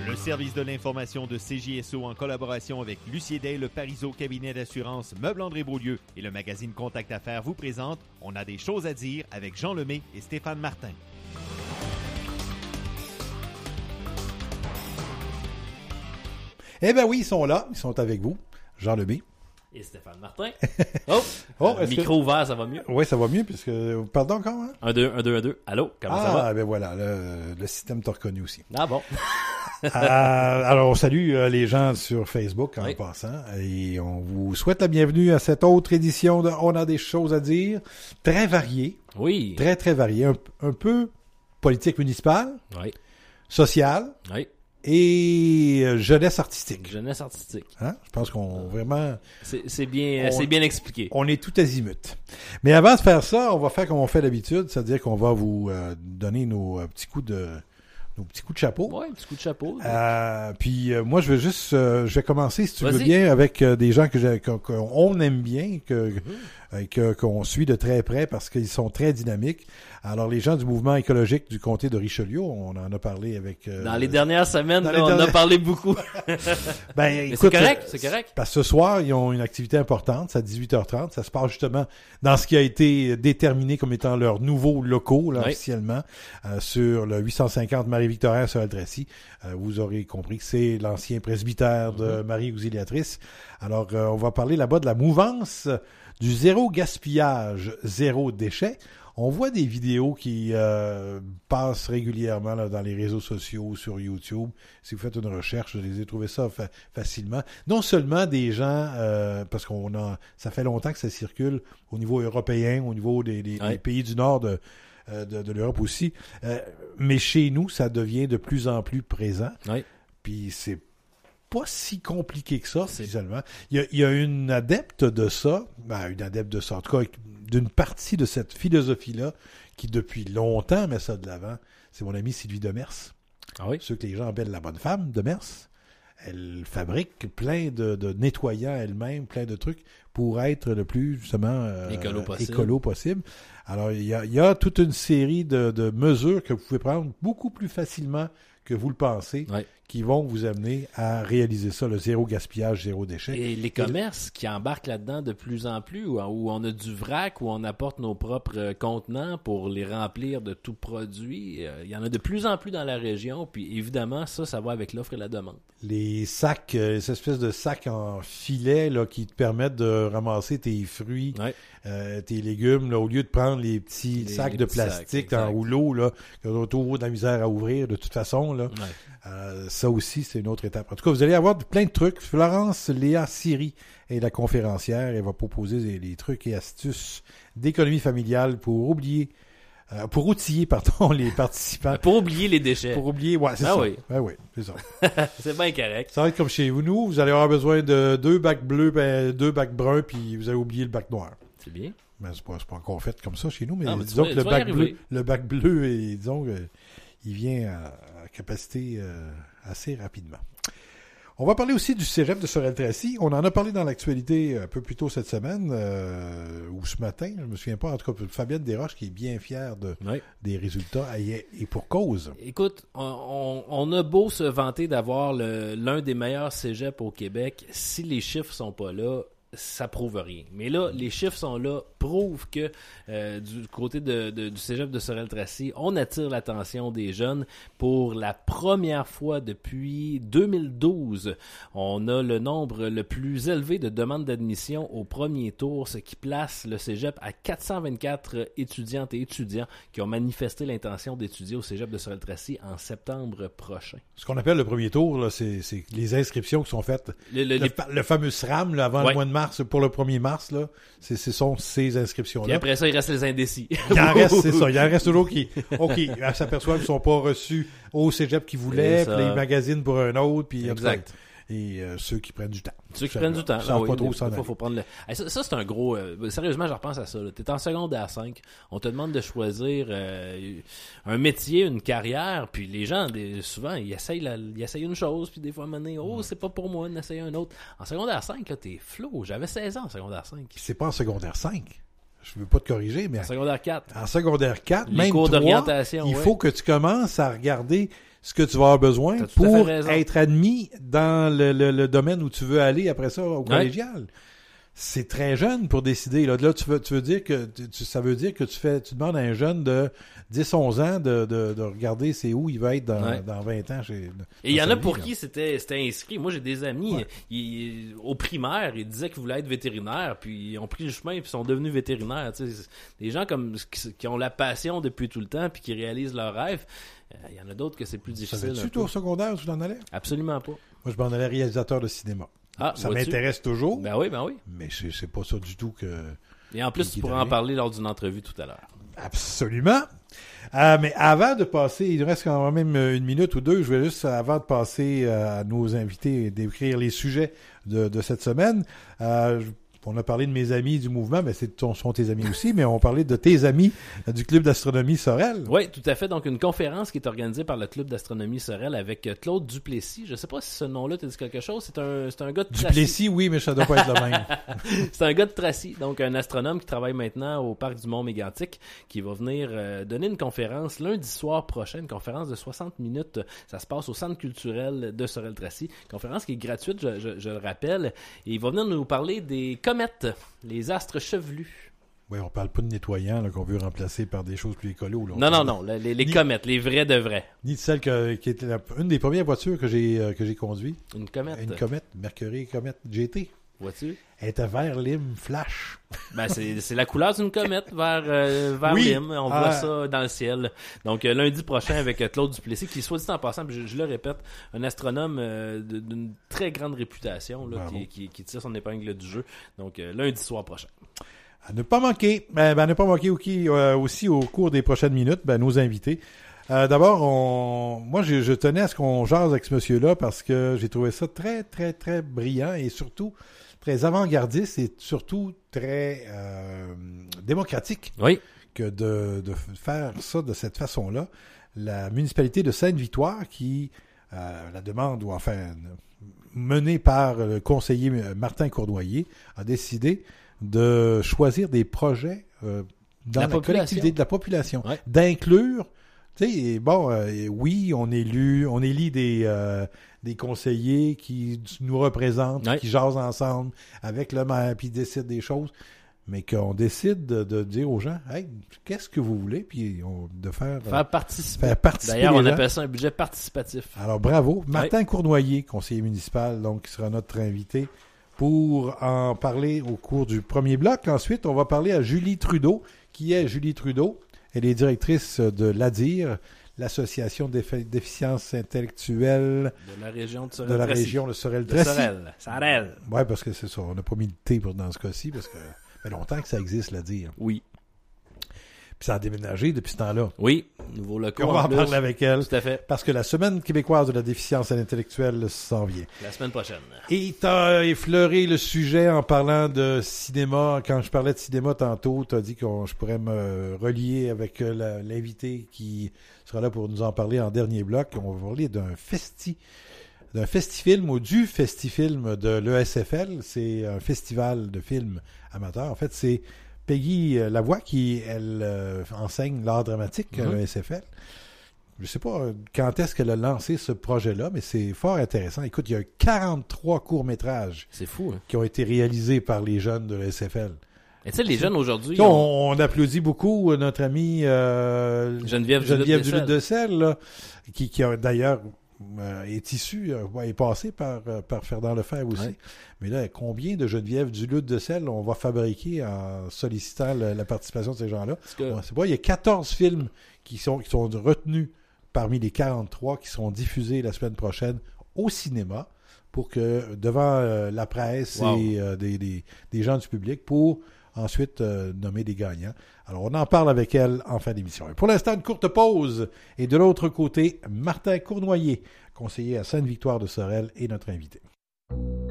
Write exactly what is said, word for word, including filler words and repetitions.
Le service de l'information de C J S O en collaboration avec Lucier Day, le Parizeau cabinet d'assurance Meubles André Beaulieu et le magazine Contact Affaires vous présente On a des choses à dire avec Jean Lemay et Stéphane Martin. Eh bien oui, ils sont là, ils sont avec vous. Jean Lemay. Et Stéphane Martin. Oh! oh euh, micro que... ouvert, ça va mieux? Oui, ça va mieux, puisque... Pardon encore, hein? un, deux, un, deux, un, deux. Allô? Comment ah, ça va? Ah, ben voilà, le, le système t'a reconnu aussi. Ah bon? euh, alors, on salue euh, les gens sur Facebook en oui. passant, et on vous souhaite la bienvenue à cette autre édition de On a des choses à dire, très variée. Oui. Très, très variée. Un, un peu politique municipale. Oui. Sociale. Oui. Et euh, jeunesse artistique. Jeunesse artistique. Hein? Je pense qu'on vraiment... C'est, c'est, bien, on, c'est bien expliqué. On est tout azimut. Mais avant de faire ça, on va faire comme on fait d'habitude, c'est-à-dire qu'on va vous euh, donner nos euh, petits coups de nos petits coups de chapeau. Oui, un petit coup de chapeau. Euh, puis euh, moi, je vais juste... Euh, je vais commencer, si tu Vas-y. veux bien, avec euh, des gens que j'ai, qu'on, qu'on aime bien, que, mm-hmm. euh, que, qu'on suit de très près parce qu'ils sont très dynamiques. Alors, les gens du mouvement écologique du comté de Richelieu, on en a parlé avec... Euh, dans les dernières semaines, là, les on dernières... a parlé beaucoup. ben, Mais écoute, c'est correct, euh, c'est correct. Parce que ce soir, ils ont une activité importante, c'est à dix-huit heures trente. Ça se passe justement dans ce qui a été déterminé comme étant leurs nouveaux locaux, là, oui. officiellement, euh, sur le huit cent cinquante Marie-Victorin sur Aldrécy. Euh, vous aurez compris que c'est l'ancien presbytère de mm-hmm. Marie Auxiliatrice. Alors, euh, on va parler là-bas de la mouvance du zéro gaspillage, zéro déchet. On voit des vidéos qui euh, passent régulièrement là, dans les réseaux sociaux, sur YouTube. Si vous faites une recherche, vous allez trouver ça fa- facilement. Non seulement des gens, euh, parce qu'on a, ça fait longtemps que ça circule au niveau européen, au niveau des, des, ouais. des pays du nord de, euh, de, de l'Europe aussi, euh, mais chez nous, ça devient de plus en plus présent. Ouais. Puis c'est pas si compliqué que ça, finalement. Il y a, il y a une adepte de ça, ben, une adepte de ça, en tout cas, d'une partie de cette philosophie-là, qui depuis longtemps met ça de l'avant. C'est mon amie Sylvie Demers. Ah oui? Ceux que les gens appellent la bonne femme, Demers. Elle fabrique plein de, de nettoyants elle-même, plein de trucs pour être le plus, justement, euh, écolo possible. écolo possible. Alors, il y a, il y a toute une série de, de mesures que vous pouvez prendre beaucoup plus facilement que vous le pensez, ouais. qui vont vous amener à réaliser ça, le zéro gaspillage, zéro déchet. Et les commerces Et... qui embarquent là-dedans de plus en plus, où, où on a du vrac, où on apporte nos propres contenants pour les remplir de tout produit, euh, il y en a de plus en plus dans la région, puis évidemment, ça, ça va avec l'offre et la demande. Les sacs, euh, ces espèces de sacs en filet là, qui te permettent de ramasser tes fruits, ouais. euh, tes légumes, là, au lieu de prendre les petits les, sacs les de petits plastique sacs, en rouleau, là, qui ont toujours de la misère à ouvrir de toute façon. Là. Ouais. Euh, ça aussi, c'est une autre étape. En tout cas, vous allez avoir plein de trucs. Florence Léa Siri est la conférencière. Elle va proposer des, des trucs et astuces d'économie familiale pour oublier, euh, pour outiller, pardon, les participants. Pour oublier les déchets. Pour oublier, ouais, c'est ben ça. Oui. Ben oui, c'est ça. C'est bien correct. Ça va être comme chez vous. Nous, vous allez avoir besoin de deux bacs bleus, ben, deux bacs bruns, puis vous allez oublier le bac noir. C'est bien. Ben, c'est pas, c'est pas encore fait comme ça chez nous, mais, non, mais disons vas, que le bac bleu, le bac bleu, et disons que il vient à, à capacité euh, assez rapidement. On va parler aussi du cégep de Sorel-Tracy. On en a parlé dans l'actualité un peu plus tôt cette semaine, euh, ou ce matin, je me souviens pas, en tout cas, Fabienne Desroches qui est bien fière de, oui. des résultats, et, et pour cause. Écoute, on, on a beau se vanter d'avoir le, l'un des meilleurs cégeps au Québec, si les chiffres sont pas là, ça prouve rien. Mais là, les chiffres sont là, prouvent que euh, du côté de, de, du cégep de Sorel-Tracy, on attire l'attention des jeunes. Pour la première fois depuis deux mille douze, on a le nombre le plus élevé de demandes d'admission au premier tour, ce qui place le cégep à quatre cent vingt-quatre étudiantes et étudiants qui ont manifesté l'intention d'étudier au cégep de Sorel-Tracy en septembre prochain. Ce qu'on appelle le premier tour, là, c'est, c'est les inscriptions qui sont faites. Le, le, le, les... le fameux S R A M là, avant ouais. le mois de mars, pour le premier mars, là, c'est, ce sont ces inscriptions-là. Et après ça, il reste les indécis. Il en reste, c'est ça. Il en reste toujours qui, OK, ils s'aperçoivent qu'ils sont pas reçus au cégep qu'ils voulaient, puis les magazines pour un autre, puis exact. Et euh, ceux qui prennent du temps. Ceux qui prennent du temps. Ça, ah, oui, pas trop, ça, faut, faut prendre le... hey, ça, ça, c'est un gros... Euh, sérieusement, je repense à ça. Tu es en secondaire cinq. On te demande de choisir euh, un métier, une carrière. Puis les gens, des, souvent, ils essayent, la, ils essayent une chose. Puis des fois, à un moment donné, oh, ouais. c'est pas pour moi, on essaye un autre. En secondaire cinq, là, t'es flou. J'avais seize ans en secondaire cinq. C'est pas en secondaire cinq. Je veux pas te corriger, mais... En secondaire quatre. En secondaire quatre, les même cours toi, d'orientation, il ouais. faut que tu commences à regarder ce que tu vas avoir besoin T'as tout à fait pour raison. être admis dans le, le, le domaine où tu veux aller après ça au Ouais. collégial. C'est très jeune pour décider. Là, là tu veux, tu veux dire que tu, ça veut dire que tu fais, tu demandes à un jeune de dix onze ans de, de, de regarder c'est où il va être dans, Ouais. dans vingt ans. Chez, Et il y en a vie, pour là. qui c'était c'était inscrit. Moi, j'ai des amis, Ouais. ils, au primaire, ils disaient qu'ils voulaient être vétérinaires, puis ils ont pris le chemin, puis sont devenus vétérinaires. Tu sais, des gens comme qui, qui ont la passion depuis tout le temps, puis qui réalisent leurs rêves. Euh, Il y en a d'autres que c'est plus Ça difficile. un fait-tu, peu. toi, au secondaire, tu t'en allais? Absolument pas. Moi, je m'en allais réalisateur de cinéma. Ah, Ça vois-tu? m'intéresse toujours, Ben oui, ben oui. mais c'est, c'est pas ça du tout que... Et en plus, Qui tu pourras en devrait. parler lors d'une entrevue tout à l'heure. Absolument. Euh, mais avant de passer, il nous reste quand même une minute ou deux, je vais juste, avant de passer euh, à nos invités et d'écrire les sujets de, de cette semaine, euh, je- on a parlé de mes amis du mouvement, mais c'est sont, sont tes amis aussi, mais on parlait de tes amis euh, du Club d'astronomie Sorel. Oui, tout à fait. Donc, une conférence qui est organisée par le Club d'astronomie Sorel avec euh, Claude Duplessis. Je sais pas si ce nom-là te dit quelque chose. C'est un, c'est un gars de Tracy. Duplessis, oui, mais ça doit pas être le même. C'est un gars de Tracy, donc un astronome qui travaille maintenant au parc du Mont-Mégantic, qui va venir euh, donner une conférence lundi soir prochain, une conférence de soixante minutes. Ça se passe au Centre culturel de Sorel-Tracy. Conférence qui est gratuite, je, je, je le rappelle. Et il va venir nous parler des comètes, les astres chevelus. Oui, on parle pas de nettoyants là, qu'on veut remplacer par des choses plus écolo. Là. On Non, non, parle- non, les, les- les Ni- comètes, les vrais de vrais. Ni de celle que- qui était la- une des premières voitures que j'ai euh, que j'ai conduit. Une comète, Une comète, Mercury Comète G T. vois-tu? Elle était vert lime flash. Ben, c'est, c'est la couleur d'une comète vers, euh, vers Oui. Lime. On Ah. voit ça dans le ciel. Donc, euh, lundi prochain avec euh, Claude Duplessis, qui, soit dit en passant, puis je, je le répète, un astronome euh, de- d'une très grande réputation, là, Bravo. qui, qui, qui tire son épingle du jeu. Donc, euh, lundi soir prochain. À ne pas manquer, ben, ben, à ne pas manquer aussi, euh, aussi au cours des prochaines minutes, ben, nos invités. Euh, d'abord, on, moi, je, je tenais à ce qu'on jase avec ce monsieur-là parce que j'ai trouvé ça très, très, très brillant et surtout très avant-gardiste et surtout très euh, démocratique Oui. que de, de faire ça de cette façon-là. La municipalité de Sainte-Victoire qui, euh, la demande, ou enfin, menée par le conseiller Martin Cournoyer, a décidé de choisir des projets euh, dans La la, population. collectivité de la population, Ouais. d'inclure, tu sais, bon, euh, oui, on élu, on élit des euh, des conseillers qui nous représentent, Ouais. qui jasent ensemble avec le maire, puis décident des choses, mais qu'on décide de, de dire aux gens, hey, qu'est-ce que vous voulez, puis on, de faire, euh, Faire participer. faire participer D'ailleurs, les on gens. appelle ça un budget participatif. Alors, bravo. Martin Cournoyer, conseiller municipal, donc, qui sera notre invité pour en parler au cours du premier bloc. Ensuite, on va parler à Julie Trudeau. Qui est Julie Trudeau? Elle est directrice de l'A D I R, l'Association des déficiences intellectuelles De la région de de Sorel. la région de De Sorel-Tracy. Sorel. Sorel. Oui, parce que c'est ça. On n'a pas mis le T pour, dans ce cas-ci, parce que ça fait longtemps que ça existe, l'A D I R. Oui. Puis ça a déménagé depuis ce temps-là. Oui. Nouveau locaux. Puis on va en plus. parler avec elle, Tout à fait. parce que la Semaine québécoise de la déficience intellectuelle s'en vient. La semaine prochaine. Et t'as effleuré le sujet en parlant de cinéma. Quand je parlais de cinéma tantôt, t'as dit que je pourrais me relier avec euh, la- l'invité qui sera là pour nous en parler en dernier bloc. On va parler d'un festi, d'un festifilm ou du festifilm de l'E S F L. C'est un festival de films amateurs. En fait, c'est Peggy euh, Lavoie qui, elle, euh, enseigne l'art dramatique à Mhm. l'E S F L. Je sais pas euh, quand est-ce qu'elle a lancé ce projet-là, mais c'est fort intéressant. Écoute, il y a quarante-trois courts-métrages C'est fou, hein? qui ont été réalisés par les jeunes de l'E S F L. Et tu sais, les jeunes aujourd'hui, Tu sais, ils ont- on, on applaudit beaucoup euh, notre amie euh, Geneviève Geneviève Duluth-Dessel. Duluth-Dessel, là, qui, qui a d'ailleurs euh, est issue, euh, ouais, est passée par, euh, par Ferdinand Lefebvre aussi. Ouais. Mais là, combien de Geneviève Duluth-Dessel on va fabriquer en sollicitant le- la participation de ces gens-là? Parce que- On sait pas, il y a quatorze films qui sont, qui sont retenus parmi les quarante-trois qui seront diffusés la semaine prochaine au cinéma pour que, devant euh, la presse Wow. et euh, des, des, des gens du public, pour ensuite euh, nommer des gagnants. Alors, on en parle avec elle en fin d'émission. Et pour l'instant, une courte pause. Et de l'autre côté, Martin Cournoyer, conseiller à Sainte-Victoire de Sorel, est notre invité.